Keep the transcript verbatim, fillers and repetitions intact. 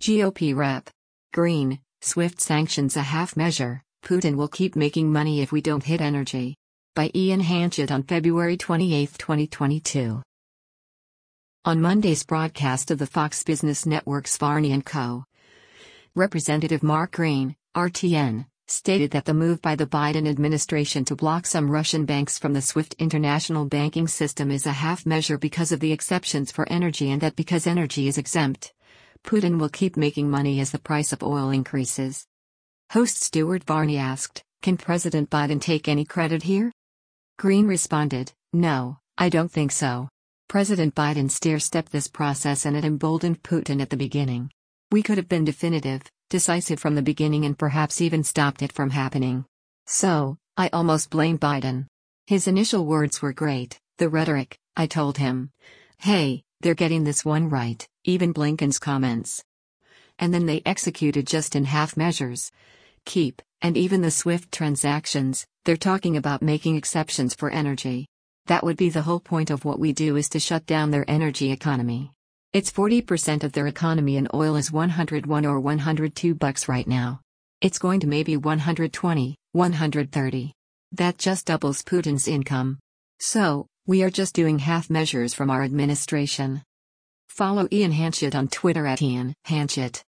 G O P rep. Green, SWIFT sanctions a half measure, Putin will keep making money if we don't hit energy. By Ian Hanchett on February twenty-eighth, twenty twenty-two. On Monday's broadcast of the Fox Business Network's Varney and Co., Representative Mark Green, R T N, stated that the move by the Biden administration to block some Russian banks from the SWIFT international banking system is a half measure because of the exceptions for energy, and that because energy is exempt, Putin will keep making money as the price of oil increases. Host Stuart Varney asked, "Can President Biden take any credit here?" Green responded, "No, I don't think so. President Biden stair-stepped this process and it emboldened Putin at the beginning. We could have been definitive, decisive from the beginning and perhaps even stopped it from happening. So, I almost blame Biden. His initial words were great, the rhetoric, I told him. Hey, they're getting this one right, even Blinken's comments. And then they executed just in half measures. Keep, and even the SWIFT transactions, they're talking about making exceptions for energy. That would be the whole point of what we do, is to shut down their energy economy. It's forty percent of their economy and oil is one hundred one or one hundred two bucks right now. It's going to maybe one hundred twenty, one hundred thirty. That just doubles Putin's income. So, we are just doing half measures from our administration." Follow Ian Hanchett on Twitter at Ian Hanchett.